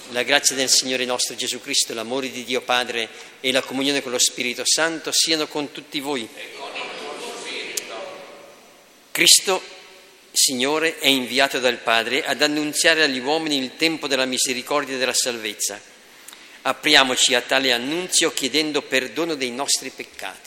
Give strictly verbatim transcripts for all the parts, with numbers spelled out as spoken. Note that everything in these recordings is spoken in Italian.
la grazia del Signore nostro Gesù Cristo, l'amore di Dio Padre e la comunione con lo Spirito Santo siano con tutti voi. E con il tuo spirito. Cristo, Signore, è inviato dal Padre ad annunziare agli uomini il tempo della misericordia e della salvezza. Apriamoci a tale annunzio chiedendo perdono dei nostri peccati.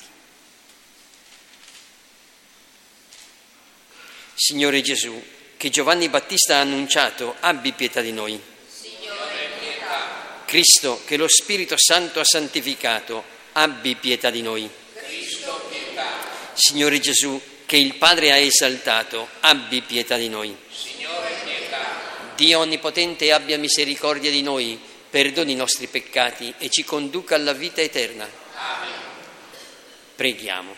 Signore Gesù, che Giovanni Battista ha annunciato, abbi pietà di noi. Signore, pietà. Cristo, che lo Spirito Santo ha santificato, abbi pietà di noi. Cristo, pietà. Signore Gesù, che il Padre ha esaltato, abbi pietà di noi. Signore, pietà. Dio Onnipotente abbia misericordia di noi, perdoni i nostri peccati e ci conduca alla vita eterna. Amen. Preghiamo.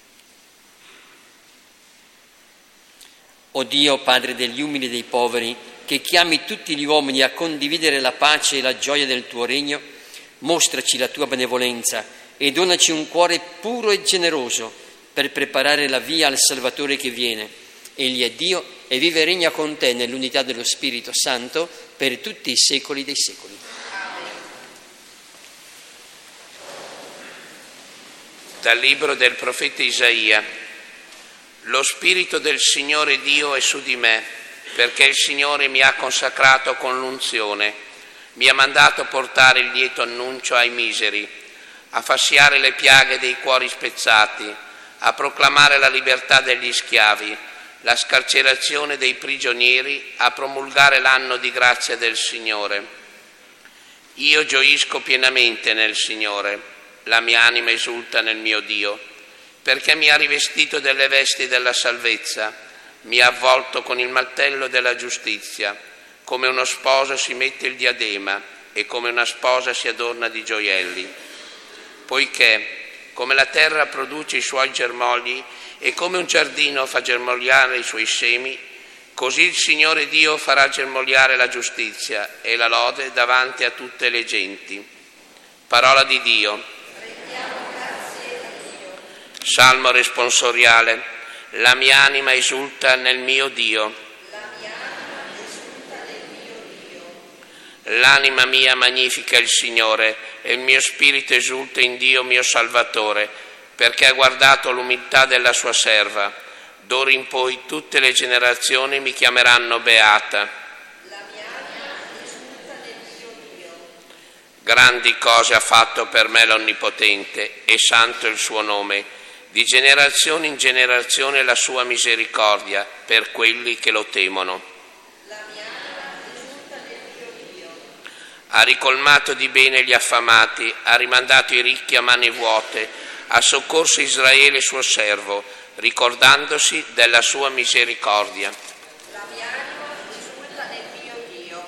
O Dio, Padre degli umili e dei poveri, che chiami tutti gli uomini a condividere la pace e la gioia del tuo regno, mostraci la tua benevolenza e donaci un cuore puro e generoso per preparare la via al Salvatore che viene. Egli è Dio e vive e regna con te nell'unità dello Spirito Santo per tutti i secoli dei secoli. Dal libro del profeta Isaia. Lo Spirito del Signore Dio è su di me, perché il Signore mi ha consacrato con l'unzione, mi ha mandato portare il lieto annuncio ai miseri, a fasciare le piaghe dei cuori spezzati, a proclamare la libertà degli schiavi, la scarcerazione dei prigionieri, a promulgare l'anno di grazia del Signore. Io gioisco pienamente nel Signore, la mia anima esulta nel mio Dio, perché mi ha rivestito delle vesti della salvezza, mi ha avvolto con il mantello della giustizia, come uno sposo si mette il diadema e come una sposa si adorna di gioielli. Poiché, come la terra produce i suoi germogli e come un giardino fa germogliare i suoi semi, così il Signore Dio farà germogliare la giustizia e la lode davanti a tutte le genti. Parola di Dio. Salmo responsoriale. La mia anima esulta nel mio Dio. La mia anima esulta nel mio Dio. L'anima mia magnifica il Signore e il mio spirito esulta in Dio mio Salvatore, perché ha guardato l'umiltà della sua serva. D'ora in poi tutte le generazioni mi chiameranno beata. La mia anima esulta nel mio Dio. Grandi cose ha fatto per me l'Onnipotente e santo il suo nome. Di generazione in generazione la sua misericordia per quelli che lo temono. La mia anima esulta nel mio Dio. Ha ricolmato di bene gli affamati, ha rimandato i ricchi a mani vuote, ha soccorso Israele suo servo, ricordandosi della sua misericordia. La mia anima esulta nel mio Dio.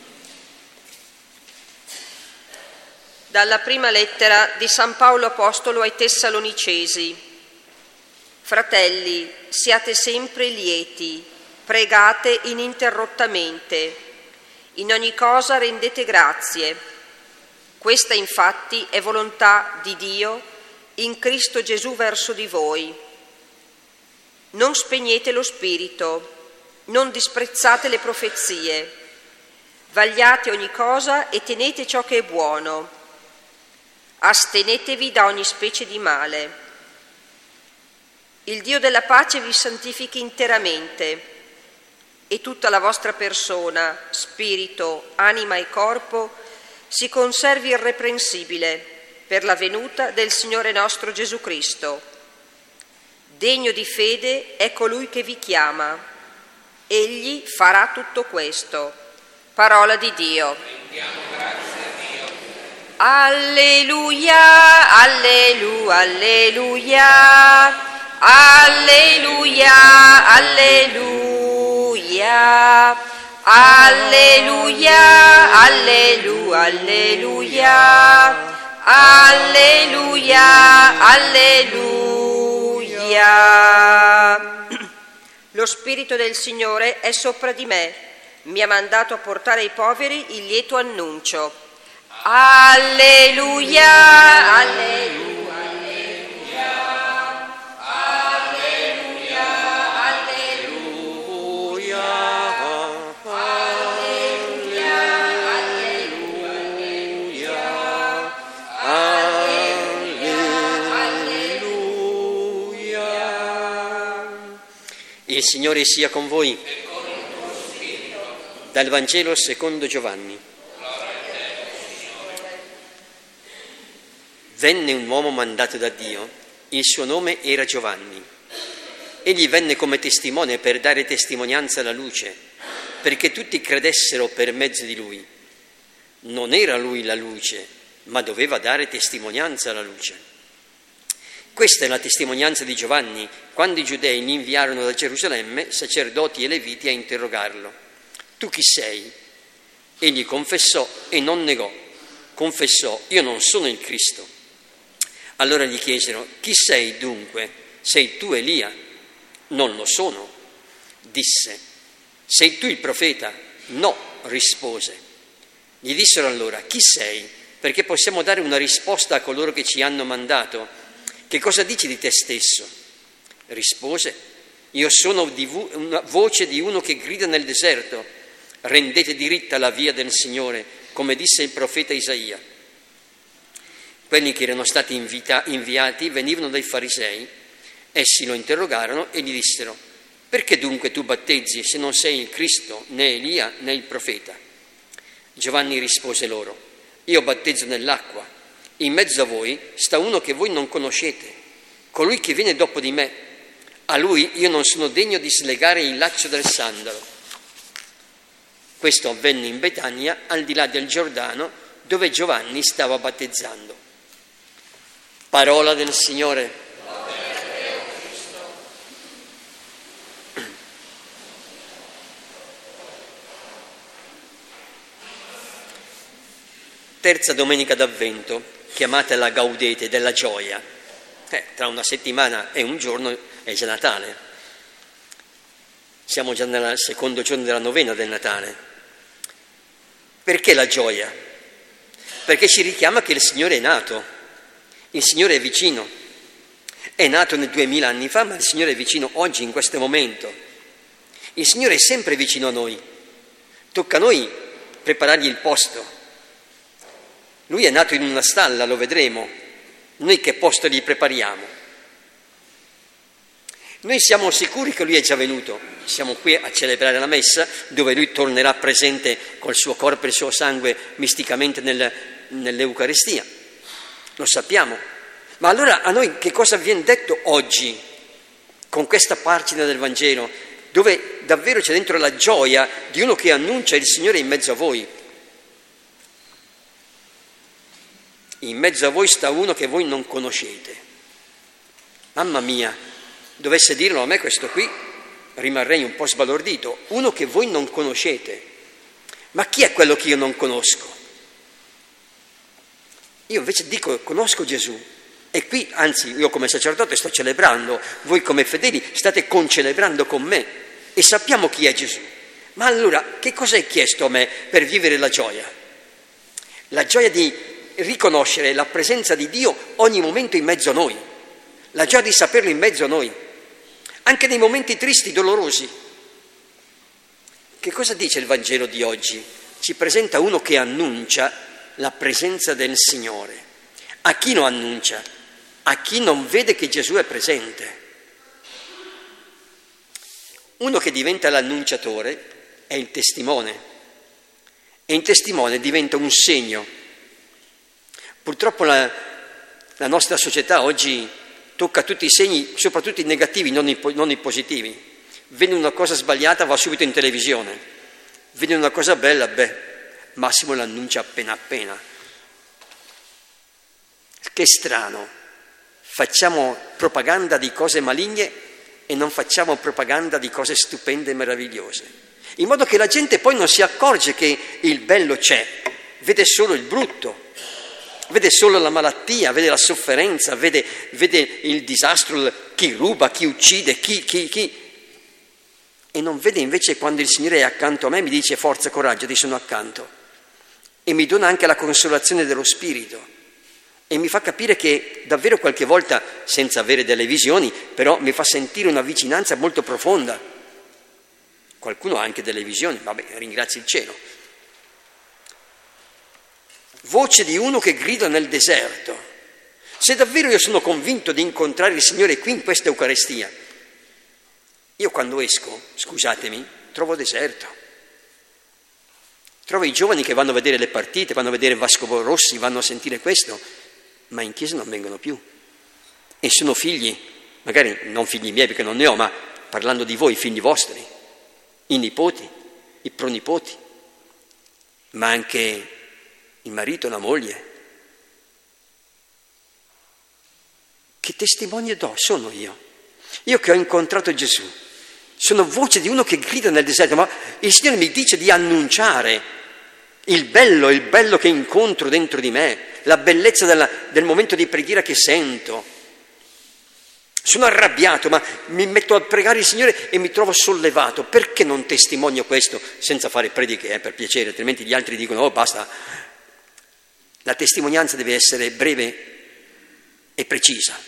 Dalla prima lettera di San Paolo Apostolo ai Tessalonicesi. Fratelli, siate sempre lieti, pregate ininterrottamente, in ogni cosa rendete grazie. Questa infatti è volontà di Dio in Cristo Gesù verso di voi. Non spegnete lo spirito, non disprezzate le profezie, vagliate ogni cosa e tenete ciò che è buono. Astenetevi da ogni specie di male. Il Dio della pace vi santifichi interamente e tutta la vostra persona, spirito, anima e corpo si conservi irreprensibile per la venuta del Signore nostro Gesù Cristo. Degno di fede è colui che vi chiama. Egli farà tutto questo. Parola di Dio. Rendiamo grazie a Dio. Alleluia, alleluia, alleluia. Alleluia, alleluia, alleluia, alleluia, alleluia, alleluia, alleluia. Lo Spirito del Signore è sopra di me, mi ha mandato a portare ai poveri il lieto annuncio. Alleluia, alleluia. Il Signore sia con voi. Dal Vangelo secondo Giovanni. Venne un uomo mandato da Dio, il suo nome era Giovanni. Egli venne come testimone per dare testimonianza alla luce, perché tutti credessero per mezzo di lui. Non era lui la luce, ma doveva dare testimonianza alla luce. Questa è la testimonianza di Giovanni, quando i giudei gli inviarono da Gerusalemme sacerdoti e leviti a interrogarlo. Tu chi sei? Egli confessò e non negò. Confessò, io non sono il Cristo. Allora gli chiesero, chi sei dunque? Sei tu Elia? Non lo sono. Disse, sei tu il profeta? No, rispose. Gli dissero allora, chi sei? Perché possiamo dare una risposta a coloro che ci hanno mandato. Che cosa dici di te stesso? Rispose, io sono di vo- una voce di uno che grida nel deserto, rendete diritta la via del Signore, come disse il profeta Isaia. Quelli che erano stati invita- inviati venivano dai farisei, essi lo interrogarono e gli dissero, perché dunque tu battezzi se non sei il Cristo, né Elia, né il profeta? Giovanni rispose loro, io battezzo nell'acqua, in mezzo a voi sta uno che voi non conoscete, colui che viene dopo di me, a lui io non sono degno di slegare il laccio del sandalo. Questo avvenne in Betania, al di là del Giordano, dove Giovanni stava battezzando. Parola del Signore. Terza domenica d'Avvento, chiamata la Gaudete, della gioia. Eh, tra una settimana e un giorno è già Natale. Siamo già nel secondo giorno della novena del Natale. Perché la gioia? Perché ci richiama che il Signore è nato. Il Signore è vicino, è nato nel duemila anni fa, ma il Signore è vicino oggi, in questo momento. Il Signore è sempre vicino a noi, tocca a noi preparargli il posto. Lui è nato in una stalla, lo vedremo, noi che posto gli prepariamo? Noi siamo sicuri che Lui è già venuto, siamo qui a celebrare la messa, dove Lui tornerà presente col suo corpo e il suo sangue misticamente nel, nell'Eucaristia. Lo sappiamo, ma allora a noi che cosa viene detto oggi con questa pagina del Vangelo, dove davvero c'è dentro la gioia di uno che annuncia il Signore in mezzo a voi? In mezzo a voi sta uno che voi non conoscete. Mamma mia, dovesse dirlo a me questo qui, rimarrei un po' sbalordito. Uno che voi non conoscete. Ma chi è quello che io non conosco? Io invece dico, conosco Gesù, e qui, anzi, io come sacerdote sto celebrando, voi come fedeli state concelebrando con me, e sappiamo chi è Gesù. Ma allora, che cosa hai chiesto a me per vivere la gioia? La gioia di riconoscere la presenza di Dio ogni momento in mezzo a noi, la gioia di saperlo in mezzo a noi, anche nei momenti tristi, dolorosi. Che cosa dice il Vangelo di oggi? Ci presenta uno che annuncia la presenza del Signore. A chi lo annuncia? A chi non vede che Gesù è presente. Uno che diventa l'annunciatore è il testimone, e il testimone diventa un segno. Purtroppo la, la nostra società oggi tocca tutti i segni, soprattutto i negativi, non i, non i positivi. Vede una cosa sbagliata, va subito in televisione. Vede una cosa bella, beh, Massimo l'annuncia appena appena. Che strano, facciamo propaganda di cose maligne e non facciamo propaganda di cose stupende e meravigliose, in modo che la gente poi non si accorge che il bello c'è, vede solo il brutto, vede solo la malattia, vede la sofferenza, vede, vede il disastro, chi ruba, chi uccide, chi, chi, chi, e non vede invece quando il Signore è accanto a me, mi dice forza, coraggio, ti sono accanto. E mi dona anche la consolazione dello spirito e mi fa capire che davvero qualche volta, senza avere delle visioni, però mi fa sentire una vicinanza molto profonda. Qualcuno ha anche delle visioni, vabbè, ringrazio il cielo. Voce di uno che grida nel deserto. Se davvero io sono convinto di incontrare il Signore qui in questa Eucaristia, Io quando esco, scusatemi, trovo deserto. Trovo i giovani che vanno a vedere le partite, vanno a vedere Vasco Rossi, vanno a sentire questo, ma in chiesa non vengono più. E sono figli, magari non figli miei perché non ne ho, ma parlando di voi, figli vostri, i nipoti, i pronipoti, ma anche il marito, la moglie. Che testimone do? Sono io. Io che ho incontrato Gesù. Sono voce di uno che grida nel deserto, ma il Signore mi dice di annunciare il bello, il bello che incontro dentro di me, la bellezza della, del momento di preghiera che sento. Sono arrabbiato, ma mi metto a pregare il Signore e mi trovo sollevato. Perché non testimonio questo senza fare prediche, eh, per piacere, altrimenti gli altri dicono, oh basta. La testimonianza deve essere breve e precisa.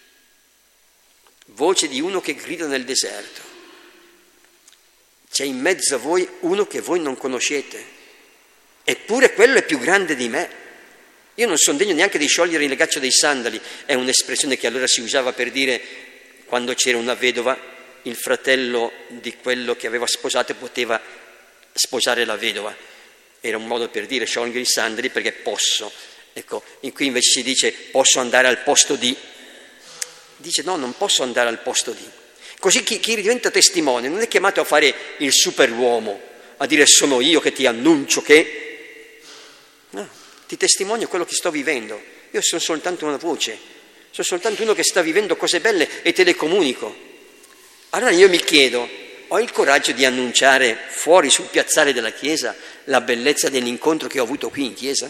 Voce di uno che grida nel deserto. C'è in mezzo a voi uno che voi non conoscete, eppure quello è più grande di me. Io non sono degno neanche di sciogliere il legaccio dei sandali, è un'espressione che allora si usava per dire, quando c'era una vedova, il fratello di quello che aveva sposato poteva sposare la vedova. Era un modo per dire sciogliere i sandali perché posso. Ecco, in qui invece si dice posso andare al posto di. Dice no, non posso andare al posto di. Così chi, chi diventa testimone non è chiamato a fare il superuomo, a dire sono io che ti annuncio che. No, ti testimonio quello che sto vivendo. Io sono soltanto una voce, sono soltanto uno che sta vivendo cose belle e te le comunico. Allora io mi chiedo, ho il coraggio di annunciare fuori sul piazzale della chiesa la bellezza dell'incontro che ho avuto qui in chiesa?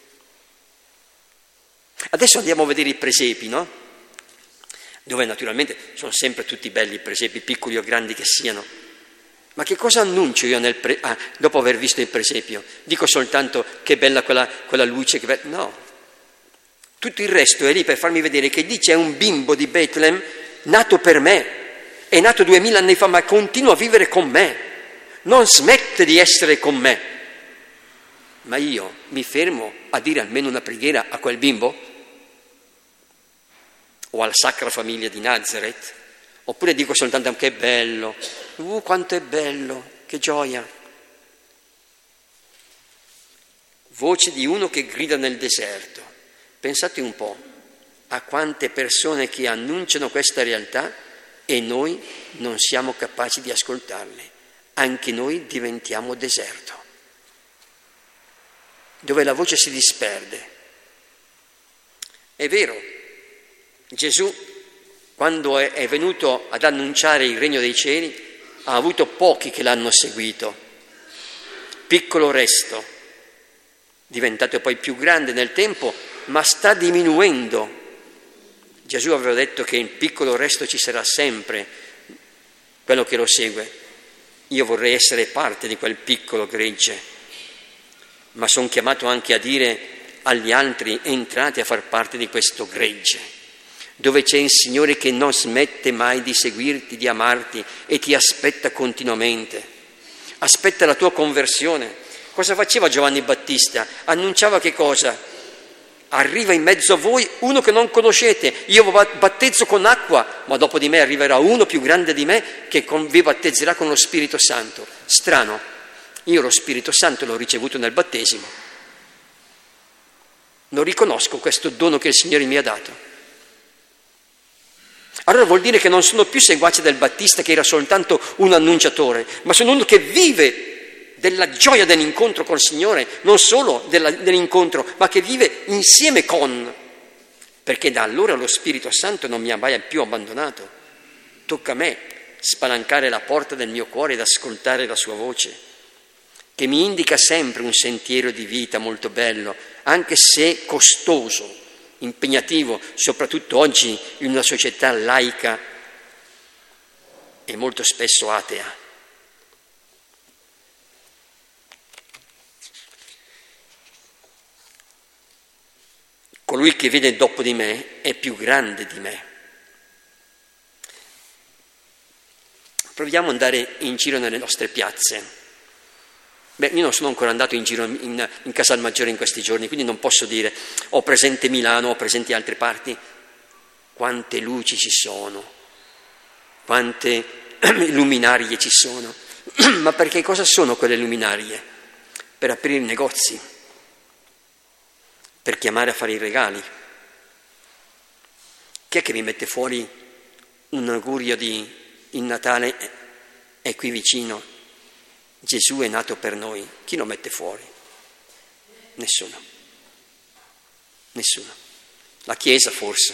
Adesso andiamo a vedere i presepi, no? Dove naturalmente sono sempre tutti belli i presepi, piccoli o grandi che siano. Ma che cosa annuncio io nel pre... ah, dopo aver visto il presepio? Dico soltanto che bella quella, quella luce, che bella... no. Tutto il resto è lì per farmi vedere che lì c'è un bimbo di Betlem nato per me, è nato duemila anni fa, ma continua a vivere con me, non smette di essere con me. Ma io mi fermo a dire almeno una preghiera a quel bimbo? O alla Sacra Famiglia di Nazareth? Oppure dico soltanto che bello, uh, quanto è bello, che gioia. Voce di uno che grida nel deserto. Pensate un po' a quante persone che annunciano questa realtà e noi non siamo capaci di ascoltarle. Anche noi diventiamo deserto, dove la voce si disperde. È vero, Gesù, quando è venuto ad annunciare il regno dei cieli, ha avuto pochi che l'hanno seguito. Piccolo resto, diventato poi più grande nel tempo, ma sta diminuendo. Gesù aveva detto che in piccolo resto ci sarà sempre quello che lo segue. Io vorrei essere parte di quel piccolo gregge, ma sono chiamato anche a dire agli altri: entrate a far parte di questo gregge, dove c'è il Signore che non smette mai di seguirti, di amarti e ti aspetta continuamente. Aspetta la tua conversione. Cosa faceva Giovanni Battista? Annunciava che cosa? Arriva in mezzo a voi uno che non conoscete. Io vi battezzo con acqua, ma dopo di me arriverà uno più grande di me che vi battezzerà con lo Spirito Santo. Strano, io lo Spirito Santo l'ho ricevuto nel battesimo. Non riconosco questo dono che il Signore mi ha dato. Allora vuol dire che non sono più seguace del Battista, che era soltanto un annunciatore, ma sono uno che vive della gioia dell'incontro col Signore, non solo della, dell'incontro, ma che vive insieme con, perché da allora lo Spirito Santo non mi ha mai più abbandonato. Tocca a me spalancare la porta del mio cuore ed ascoltare la sua voce, che mi indica sempre un sentiero di vita molto bello, anche se costoso, impegnativo, soprattutto oggi in una società laica e molto spesso atea. Colui che viene dopo di me è più grande di me. Proviamo ad andare in giro nelle nostre piazze. Beh, io non sono ancora andato in giro in, in Casalmaggiore in questi giorni, quindi non posso dire ho presente Milano, ho presente altre parti. Quante luci ci sono, quante luminarie ci sono. Ma perché cosa sono quelle luminarie? Per aprire i negozi, per chiamare a fare i regali. Chi è che mi mette fuori un augurio di il Natale è qui vicino, Gesù è nato per noi? Chi lo mette fuori? Nessuno. Nessuno. La Chiesa forse.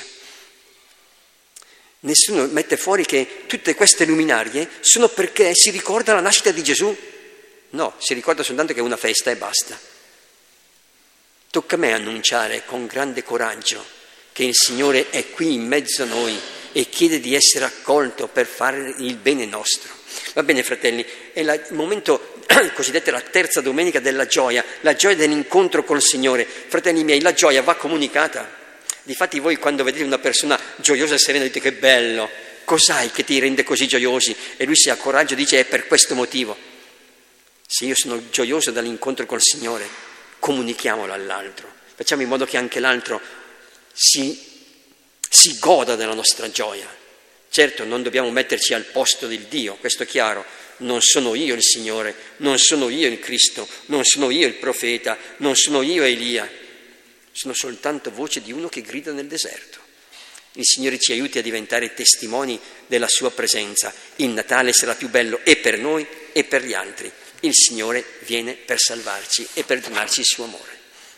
Nessuno mette fuori che tutte queste luminarie sono perché si ricorda la nascita di Gesù. No, si ricorda soltanto che è una festa e basta. Tocca a me annunciare con grande coraggio che il Signore è qui in mezzo a noi e chiede di essere accolto per fare il bene nostro. Va bene, fratelli, è la, il momento cosiddetta la terza domenica della gioia, la gioia dell'incontro col Signore. Fratelli miei, la gioia va comunicata. Difatti voi quando vedete una persona gioiosa e serena dite che bello, cos'hai che ti rende così gioiosi? E lui si ha coraggio e dice è per questo motivo. Se io sono gioioso dall'incontro col Signore, comunichiamolo all'altro, facciamo in modo che anche l'altro si, si goda della nostra gioia. Certo, non dobbiamo metterci al posto del Dio, questo è chiaro. Non sono io il Signore, non sono io il Cristo, non sono io il profeta, non sono io Elia. Sono soltanto voce di uno che grida nel deserto. Il Signore ci aiuti a diventare testimoni della sua presenza. Il Natale sarà più bello e per noi e per gli altri. Il Signore viene per salvarci e per donarci il suo amore.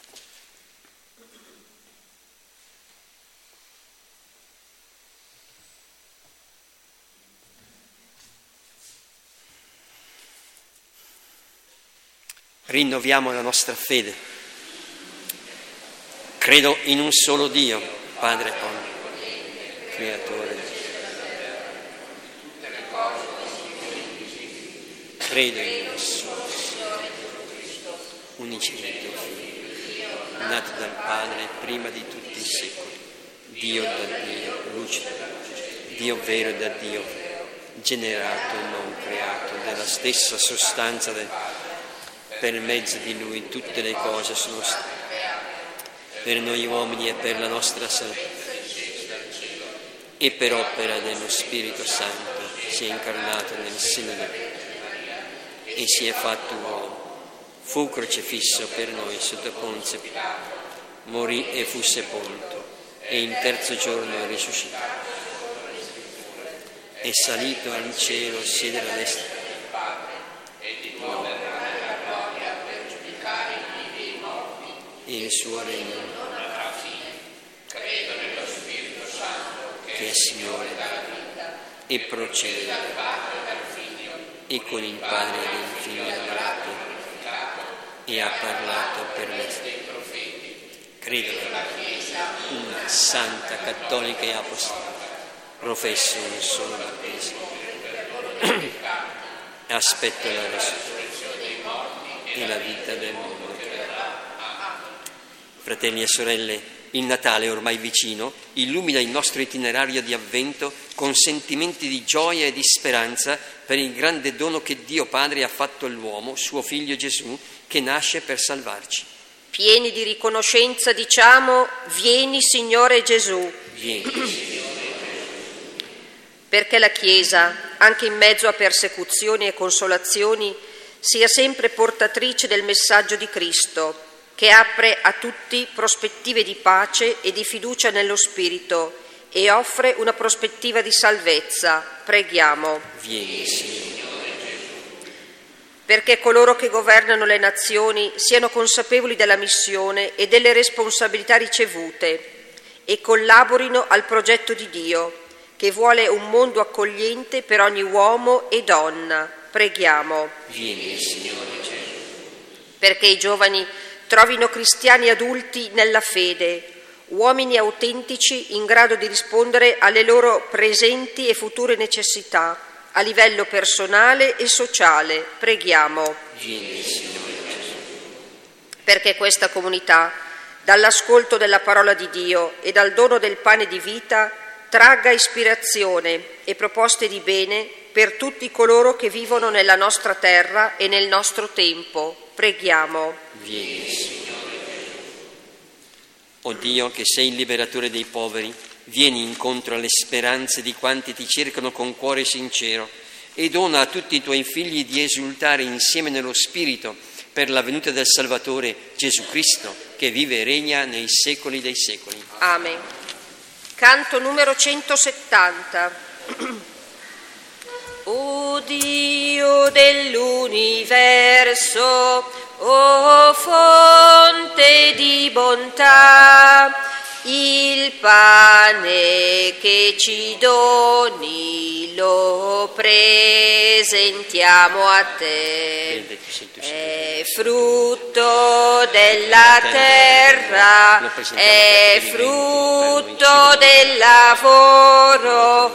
Rinnoviamo la nostra fede. Credo in un solo Dio, Padre Onnipotente, Creatore. Credo in un solo unigenito Figlio, nato dal Padre prima di tutti i secoli, Dio da Dio, luce da luce, Dio vero da Dio vero, generato e non creato, della stessa sostanza del per mezzo di Lui tutte le cose sono state, per noi uomini e per la nostra salvezza, e per opera dello Spirito Santo si è incarnato nel seno di Dio e si è fatto uomo, fu crocifisso per noi sotto Ponzio Pilato, morì e fu sepolto, e in terzo giorno è risuscitato, è salito al cielo, siede alla destra e il suo regno non avrà fine. Credo nello Spirito Santo che è Signore della vita e procede dal Padre e dal Figlio e con il Padre e il Figlio adorato e ha parlato per mezzo dei profeti. Credo nella Chiesa una santa, cattolica e apostolica. Professo un solo battesimo. Aspetto la resurrezione dei morti e la vita del mondo. Fratelli e sorelle, il Natale ormai vicino illumina il nostro itinerario di avvento con sentimenti di gioia e di speranza per il grande dono che Dio Padre ha fatto all'uomo, suo Figlio Gesù, che nasce per salvarci. Pieni di riconoscenza diciamo, vieni Signore Gesù. Vieni, Signore. Perché la Chiesa, anche in mezzo a persecuzioni e consolazioni, sia sempre portatrice del messaggio di Cristo, che apre a tutti prospettive di pace e di fiducia nello Spirito e offre una prospettiva di salvezza. Preghiamo. Vieni, Signore Gesù. Perché coloro che governano le nazioni siano consapevoli della missione e delle responsabilità ricevute e collaborino al progetto di Dio, che vuole un mondo accogliente per ogni uomo e donna. Preghiamo. Vieni, Signore Gesù. Perché i giovani trovino cristiani adulti nella fede, uomini autentici in grado di rispondere alle loro presenti e future necessità, a livello personale e sociale. Preghiamo. Vieni, Signore Gesù. Perché questa comunità, dall'ascolto della parola di Dio e dal dono del pane di vita, tragga ispirazione e proposte di bene per tutti coloro che vivono nella nostra terra e nel nostro tempo. Preghiamo. Vieni, Signore Gesù. O Dio, che sei il liberatore dei poveri, vieni incontro alle speranze di quanti ti cercano con cuore sincero, e dona a tutti i tuoi figli di esultare insieme nello Spirito per la venuta del Salvatore Gesù Cristo, che vive e regna nei secoli dei secoli. Amen. Canto numero centosettanta. O Dio dell'universo, o fonte di bontà, il pane che ci doni lo presentiamo a te. È frutto della terra, è frutto del lavoro,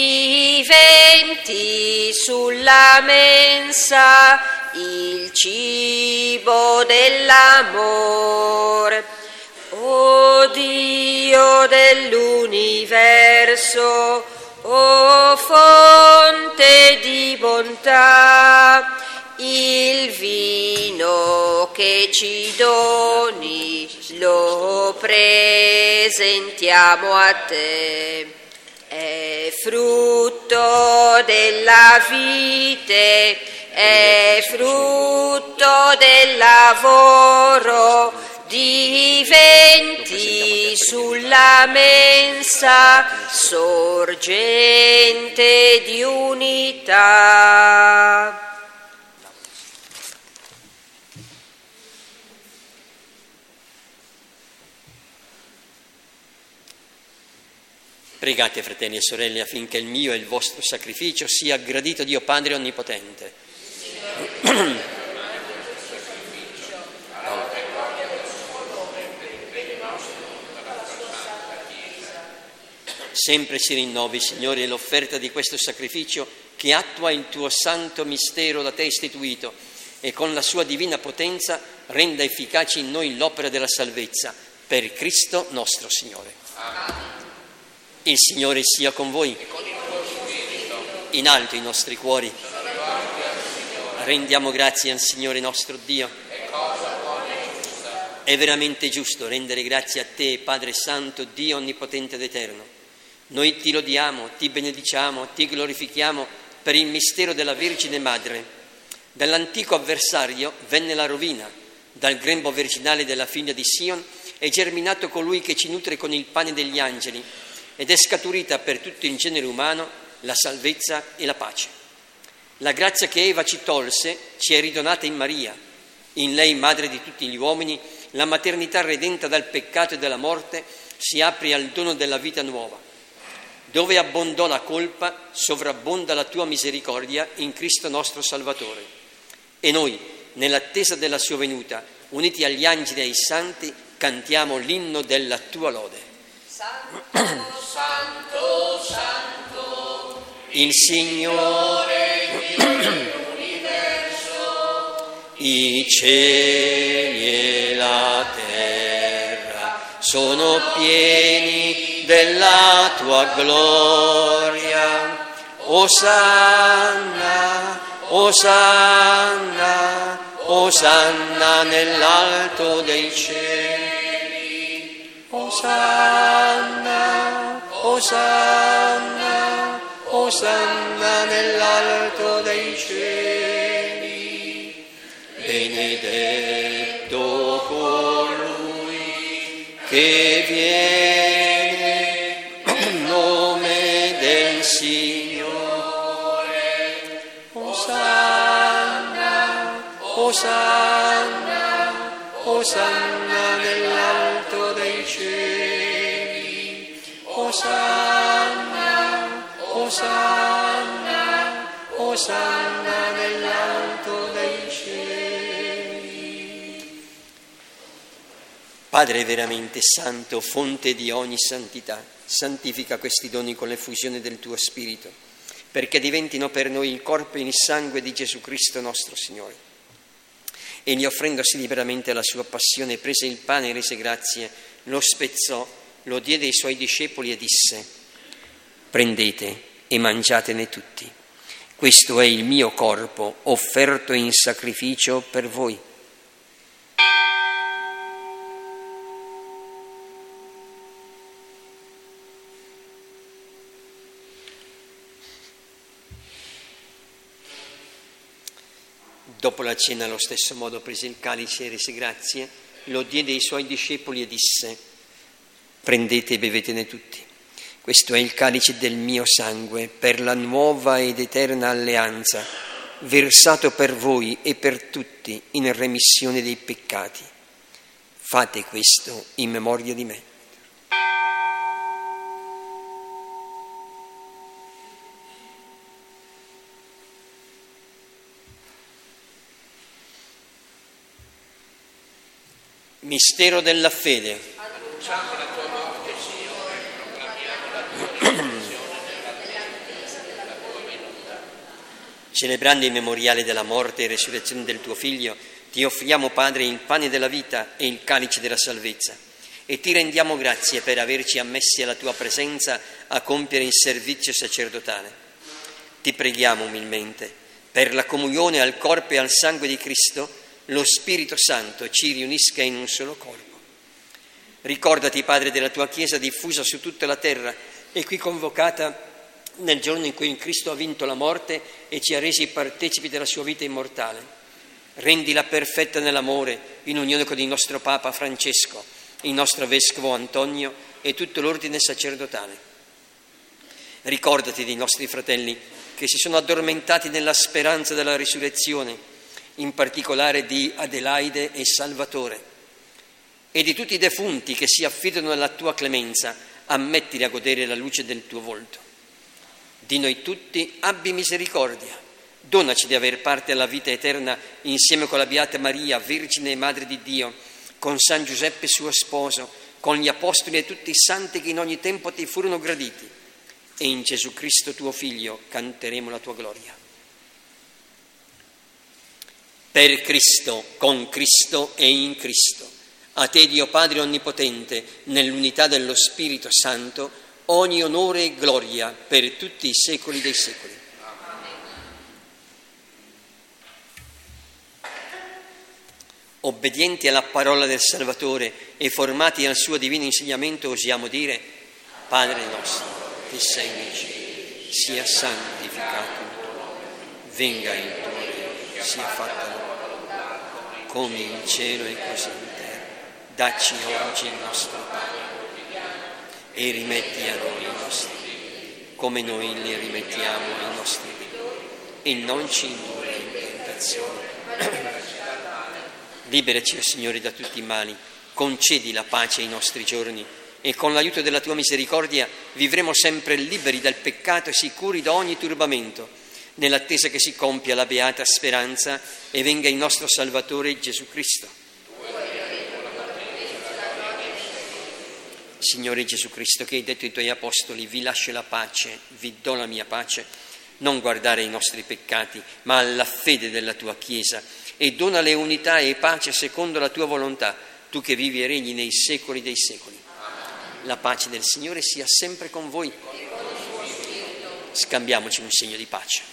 diventi sulla mensa il cibo dell'amor. O Dio dell'universo, o fonte di bontà, il vino che ci doni lo presentiamo a te. È frutto della vite, è frutto del lavoro, diventi sulla mensa sorgente di unità. Pregate, fratelli e sorelle, affinché il mio e il vostro sacrificio sia gradito a Dio Padre Onnipotente. Sempre si rinnovi, Signore, l'offerta di questo sacrificio che attua il tuo santo mistero da te istituito e con la sua divina potenza renda efficace in noi l'opera della salvezza, per Cristo nostro Signore. Amen. Il Signore sia con voi. E con il tuo spirito. In alto i nostri cuori. Rendiamo grazie al Signore nostro Dio. È cosa buona e giusta. È veramente giusto rendere grazie a te, Padre Santo, Dio Onnipotente ed Eterno. Noi ti lodiamo, ti benediciamo, ti glorifichiamo per il mistero della Vergine Madre. Dall'antico avversario venne la rovina, dal grembo virginale della figlia di Sion è germinato colui che ci nutre con il pane degli angeli ed è scaturita per tutto il genere umano la salvezza e la pace. La grazia che Eva ci tolse ci è ridonata in Maria, in lei madre di tutti gli uomini, la maternità redenta dal peccato e dalla morte si apre al dono della vita nuova. Dove abbondò la colpa, sovrabbonda la tua misericordia in Cristo nostro Salvatore. E noi, nell'attesa della sua venuta, uniti agli angeli e ai santi, cantiamo l'inno della tua lode. Santo, santo, santo, il Signore dell'universo, i cieli e la terra sono pieni della tua gloria. Osanna, Osanna, Osanna nell'alto dei cieli. Osanna, Osanna, Osanna nell'alto dei cieli. Benedetto colui che viene in nome del Signore. Osanna, Osanna, Osanna nell'alto dei cieli. Osanna, Osanna, Osanna nell'alto dei cieli. Padre veramente santo, fonte di ogni santità, santifica questi doni con l'effusione del tuo Spirito, perché diventino per noi il corpo e il sangue di Gesù Cristo nostro Signore. Egli, offrendosi liberamente alla sua passione, prese il pane e rese grazie, lo spezzò, lo diede ai suoi discepoli e disse: prendete e mangiatene tutti. Questo è il mio corpo, offerto in sacrificio per voi. Dopo la cena, allo stesso modo, prese il calice e rese grazie, lo diede ai suoi discepoli e disse: prendete e bevetene tutti. Questo è il calice del mio sangue, per la nuova ed eterna alleanza, versato per voi e per tutti in remissione dei peccati. Fate questo in memoria di me. Mistero della fede. Annunciamo la tua morte, Signore, proclamiamo la tua resurrezione nell'attesa della tua venuta. Celebrando il memoriale della morte e resurrezione del tuo Figlio, ti offriamo, Padre, il pane della vita e il calice della salvezza, e ti rendiamo grazie per averci ammessi alla tua presenza a compiere il servizio sacerdotale. Ti preghiamo umilmente, per la comunione al corpo e al sangue di Cristo, lo Spirito Santo ci riunisca in un solo corpo. Ricordati, Padre, della tua Chiesa diffusa su tutta la terra e qui convocata nel giorno in cui Cristo ha vinto la morte e ci ha resi partecipi della sua vita immortale. Rendila perfetta nell'amore, in unione con il nostro Papa Francesco, il nostro Vescovo Antonio e tutto l'ordine sacerdotale. Ricordati dei nostri fratelli che si sono addormentati nella speranza della risurrezione, in particolare di Adelaide e Salvatore, e di tutti i defunti che si affidano alla tua clemenza, ammettili a godere la luce del tuo volto. Di noi tutti abbi misericordia, donaci di aver parte alla vita eterna insieme con la Beata Maria, Vergine e Madre di Dio, con San Giuseppe suo sposo, con gli Apostoli e tutti i santi che in ogni tempo ti furono graditi, e in Gesù Cristo tuo Figlio canteremo la tua gloria. Per Cristo, con Cristo e in Cristo, a te Dio Padre Onnipotente, nell'unità dello Spirito Santo, ogni onore e gloria per tutti i secoli dei secoli. Obbedienti alla parola del Salvatore e formati al suo divino insegnamento, osiamo dire: Padre nostro, che sei nei cieli, sia santificato il tuo nome, venga il tuo regno, sia fatta la come in cielo e così in terra. Dacci oggi il nostro pane e rimetti a noi i nostri debiti, come noi li rimettiamo ai nostri debitori, e non ci indurre in tentazione. Liberaci, o Signore, da tutti i mali, concedi la pace ai nostri giorni, e con l'aiuto della tua misericordia vivremo sempre liberi dal peccato e sicuri da ogni turbamento, nell'attesa che si compia la beata speranza e venga il nostro Salvatore Gesù Cristo. Signore Gesù Cristo, che hai detto ai tuoi apostoli: vi lascio la pace, vi do la mia pace, non guardare ai nostri peccati, ma alla fede della tua Chiesa, e donale unità e pace secondo la tua volontà, tu che vivi e regni nei secoli dei secoli. La pace del Signore sia sempre con voi. Scambiamoci un segno di pace.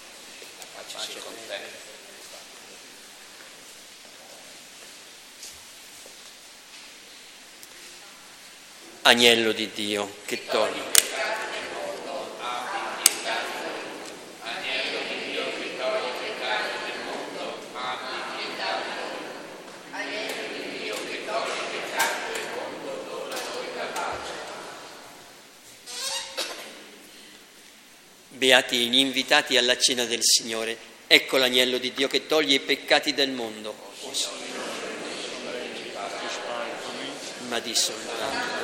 Agnello di Dio, che togli. Agnello di Dio che toglie il peccato del mondo, abbi pietà di noi. Agnello di Dio che toglie il peccato del mondo, dona a noi la pace. Beati gli invitati alla cena del Signore. Ecco l'agnello di Dio che toglie i peccati del mondo. Ma di soltanto.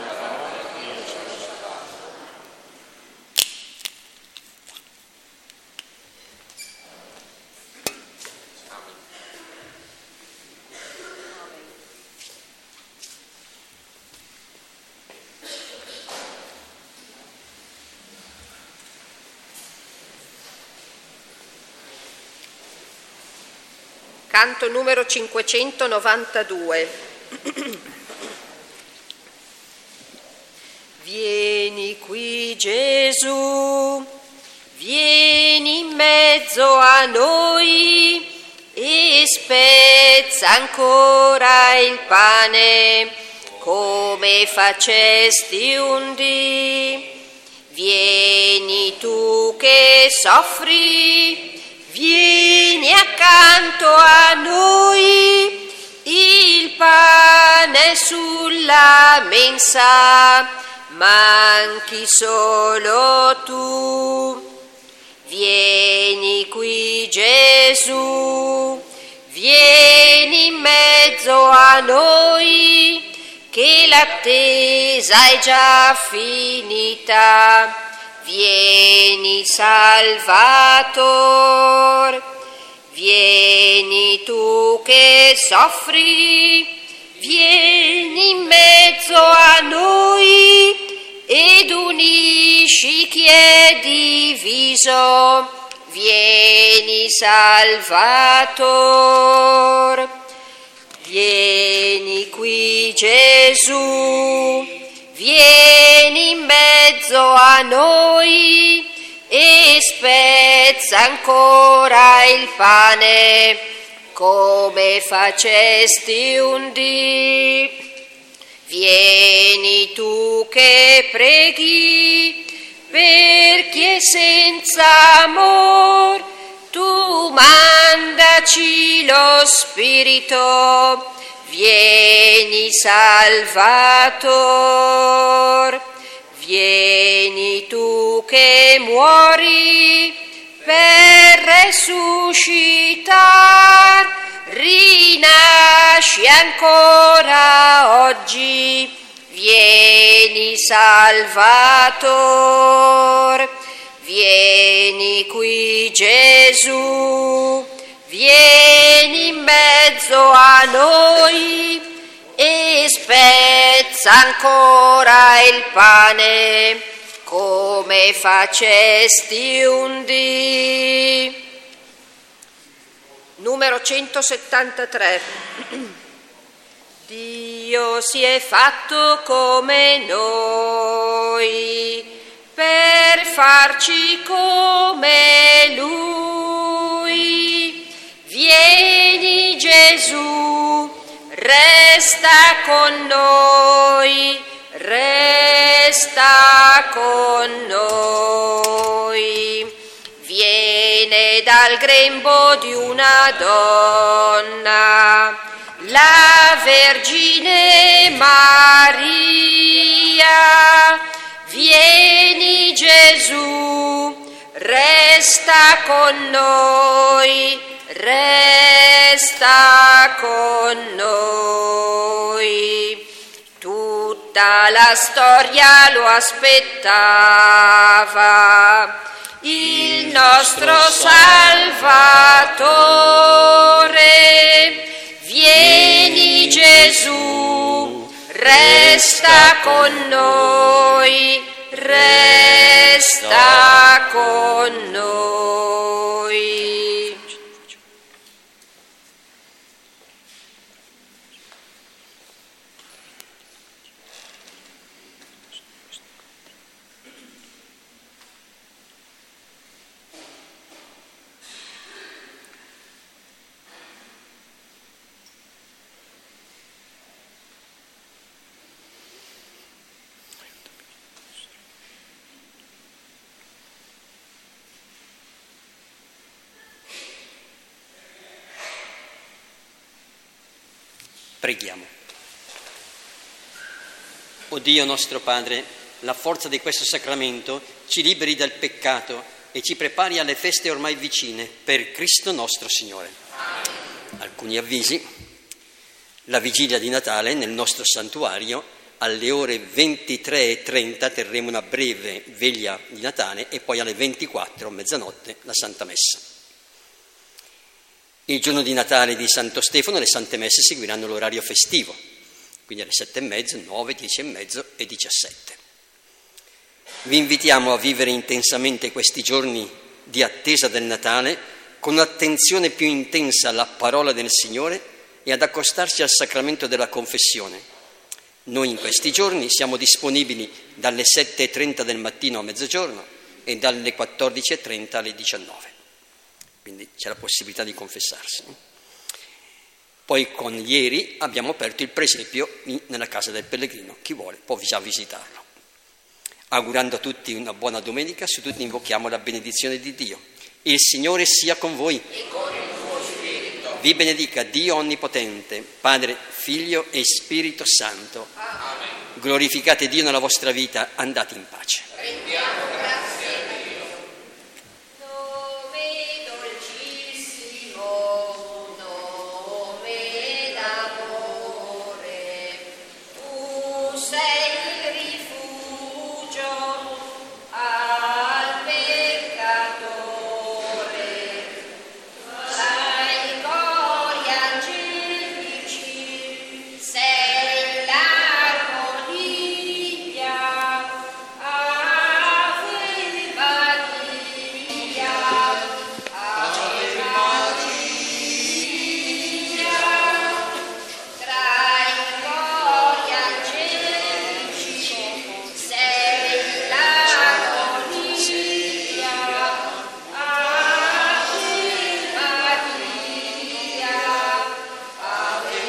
Canto numero cinquecentonovantadue. Vieni qui, Gesù, vieni in mezzo a noi e spezza ancora il pane come facesti un dì. Vieni tu che soffri, vieni accanto a noi, il pane sulla mensa, manchi solo tu. Vieni qui Gesù, vieni in mezzo a noi, che l'attesa è già finita. Vieni Salvator, vieni tu che soffri, vieni in mezzo a noi ed unisci chi è diviso. Vieni Salvator, vieni qui Gesù, vieni in mezzo a noi e spezza ancora il pane come facesti un dì. Vieni tu che preghi per chi è senza amor, tu mandaci lo Spirito. Vieni Salvator, vieni tu che muori per resuscitar, rinasci ancora oggi. Vieni Salvator, vieni qui Gesù, vieni in mezzo a noi e spezza ancora il pane come facesti un dì. Numero centosettantatré. Dio si è fatto come noi per farci come Lui. Vieni Gesù, resta con noi, resta con noi. Viene dal grembo di una donna, la Vergine Maria. Vieni Gesù, resta con noi, resta con noi. Tutta la storia lo aspettava, il nostro Salvatore. Vieni Gesù, resta con noi, resta con noi. Preghiamo. O Dio nostro Padre, la forza di questo sacramento ci liberi dal peccato e ci prepari alle feste ormai vicine, per Cristo nostro Signore. Alcuni avvisi. La vigilia di Natale nel nostro santuario alle ore ventitré e trenta terremo una breve veglia di Natale e poi alle ventiquattro, mezzanotte, la Santa Messa. Il giorno di Natale di Santo Stefano le Sante Messe seguiranno l'orario festivo, quindi alle sette e mezzo, nove, dieci e mezzo e diciassette. Vi invitiamo a vivere intensamente questi giorni di attesa del Natale con un'attenzione più intensa alla parola del Signore e ad accostarsi al sacramento della confessione. Noi in questi giorni siamo disponibili dalle sette e trenta del mattino a mezzogiorno e dalle quattordici e trenta alle diciannove. Quindi c'è la possibilità di confessarsi. Poi con ieri abbiamo aperto il presepio nella casa del pellegrino, chi vuole può già visitarlo. Augurando a tutti una buona domenica, su tutti invochiamo la benedizione di Dio, Il Signore sia con voi. E con il tuo spirito. Vi benedica Dio Onnipotente, Padre, Figlio e Spirito Santo. Amen. Glorificate Dio nella vostra vita, andate in pace. Rendiamo grazie a Dio. Nome dolcissimo, nome d'amore, tu sei il rifugio al peccatore, tra i cori angelici sei l'armonia. Ave Maria, Ave Maria, tra i cori angelici sei l'armonia. Ave Maria, Ave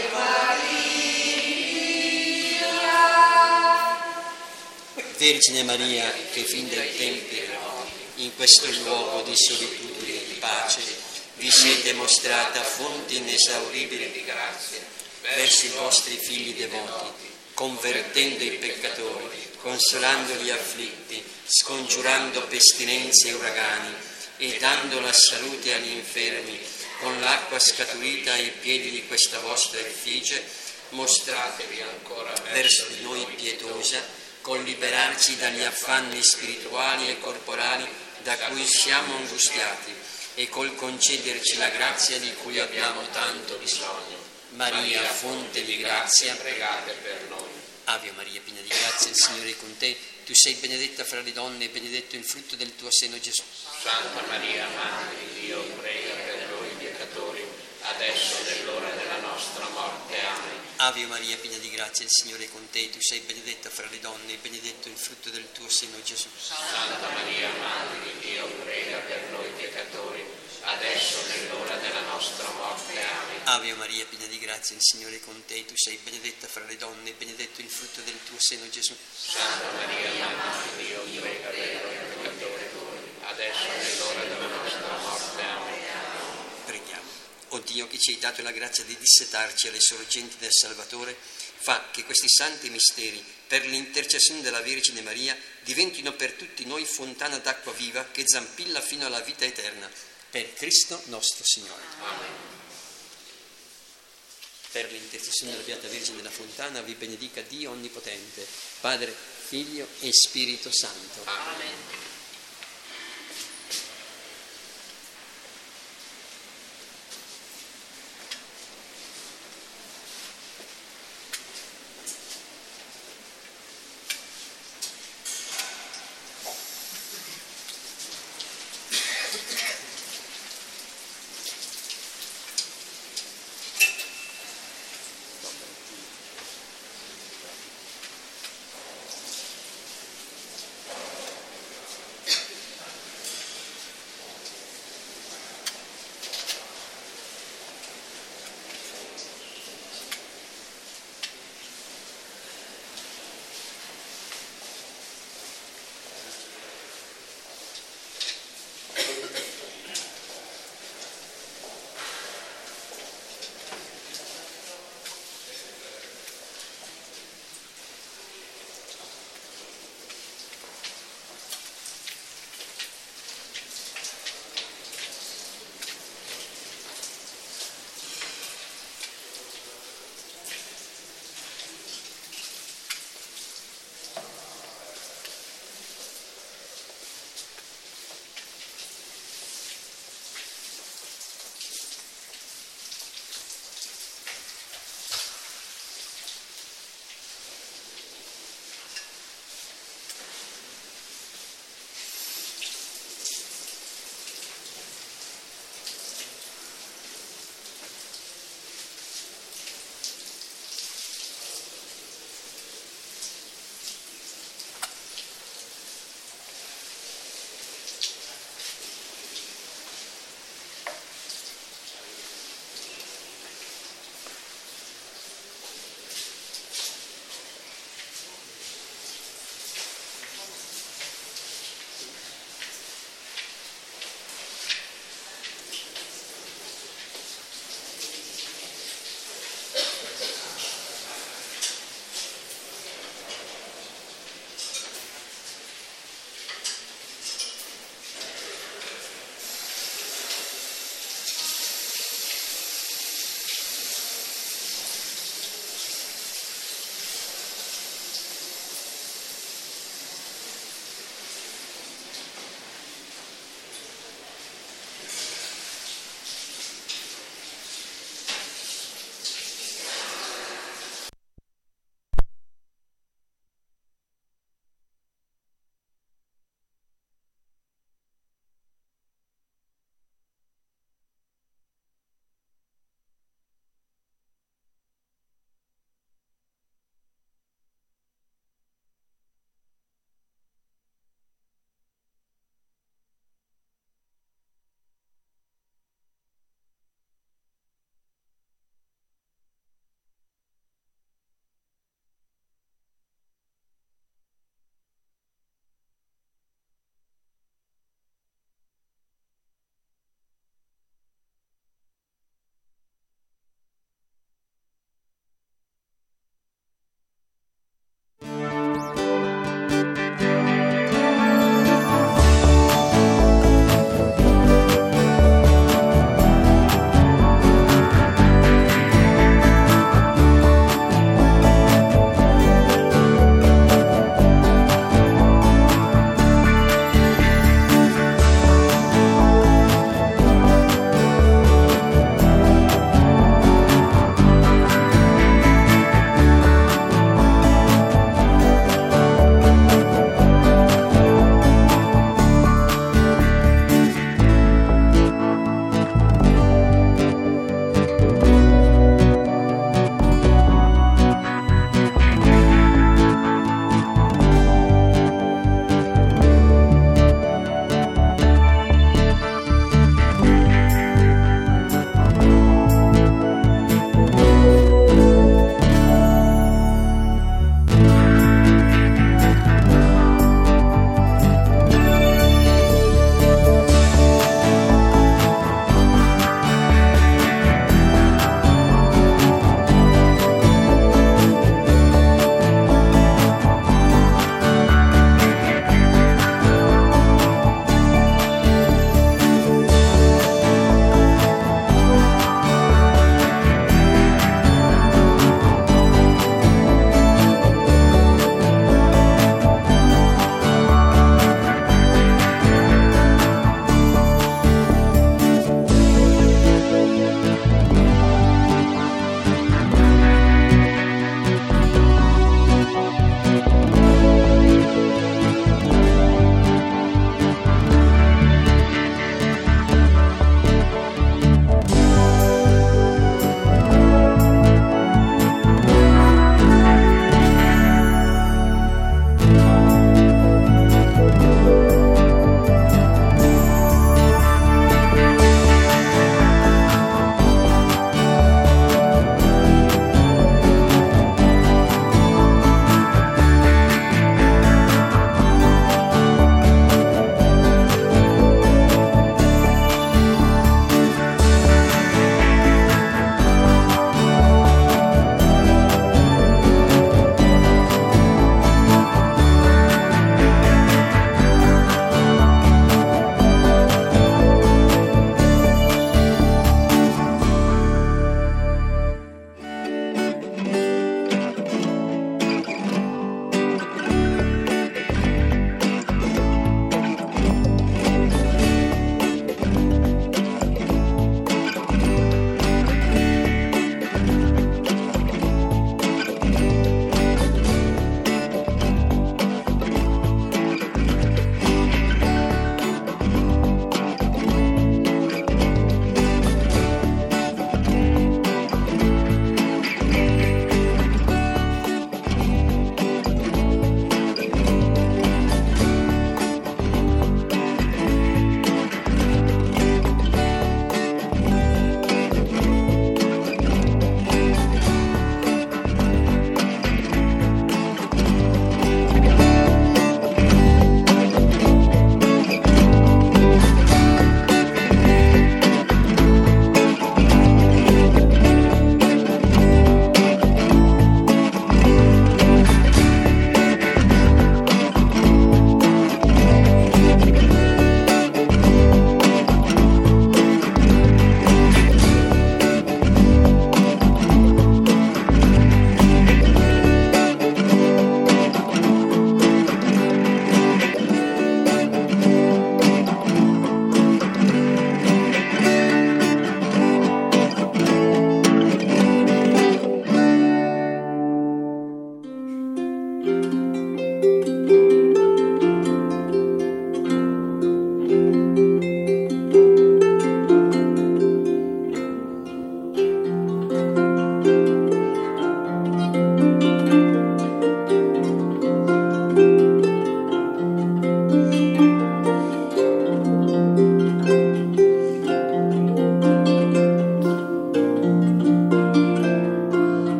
Maria. Vergine Maria, che fin dai tempi in questo luogo di solitudine e di pace vi siete mostrata fonte inesauribile di grazie verso i vostri figli devoti, convertendo i peccatori, consolando gli afflitti, scongiurando pestilenze e uragani e dando la salute agli infermi. Con l'acqua scaturita ai piedi di questa vostra effigie, mostratevi ancora verso di noi pietosa, col liberarci dagli affanni spirituali e corporali da cui siamo angustiati e col concederci la grazia di cui abbiamo tanto bisogno. Maria, fonte di grazia, Pregate per noi. Ave Maria, piena di grazia, il Signore è con te. Tu sei benedetta fra le donne e benedetto il frutto del tuo seno, Gesù. Santa Maria, Madre di Dio, prega per noi peccatori, adesso è l'ora della nostra morte. Amen. Ave Maria, piena di grazia, il Signore è con te. Tu sei benedetta fra le donne e benedetto il frutto del tuo seno, Gesù. Santa Maria, Madre di Dio, prega per noi peccatori, adesso è l'ora della nostra morte. Amen. Ave Maria, piena di grazia, il Signore è con te. Tu sei benedetta fra le donne e benedetto il frutto del tuo seno, Gesù. Santa Maria, Madre di Dio, prega per noi peccatori, adesso è l'ora della nostra morte. Amen. Preghiamo. O Dio, che ci hai dato la grazia di dissetarci alle sorgenti del Salvatore, fa che questi santi misteri, per l'intercessione della Vergine Maria, diventino per tutti noi fontana d'acqua viva che zampilla fino alla vita eterna. Per Cristo nostro Signore. Amen. Per l'intercessione della Beata Vergine della Fontana vi benedica Dio Onnipotente, Padre, Figlio e Spirito Santo. Amen.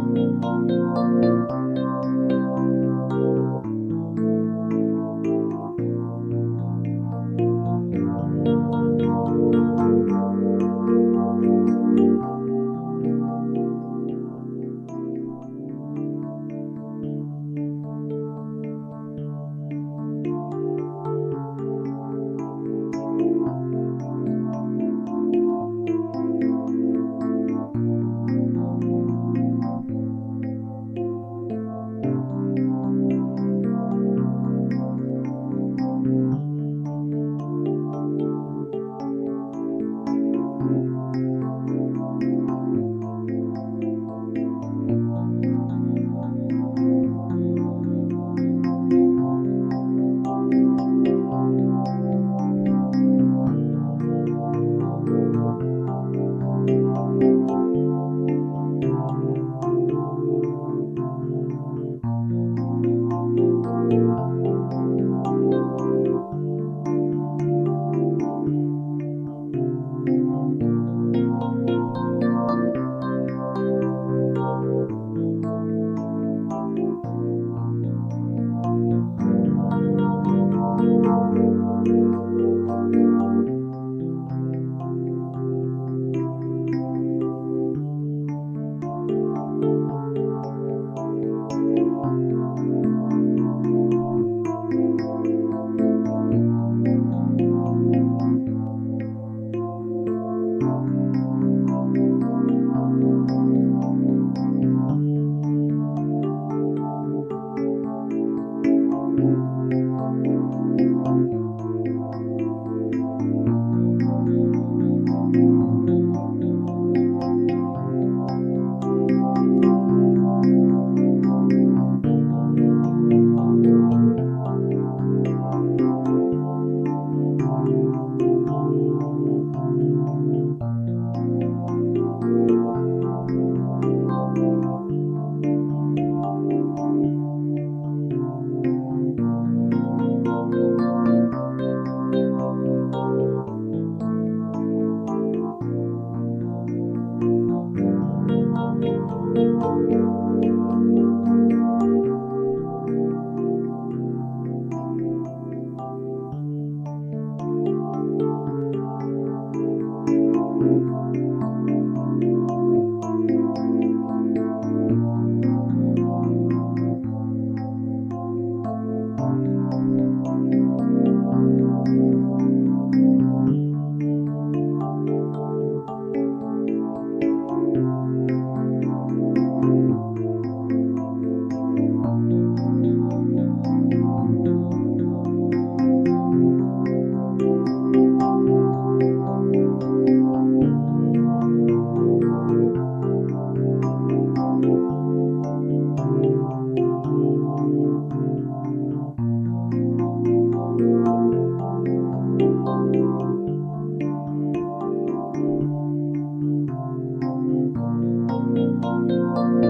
Thank you.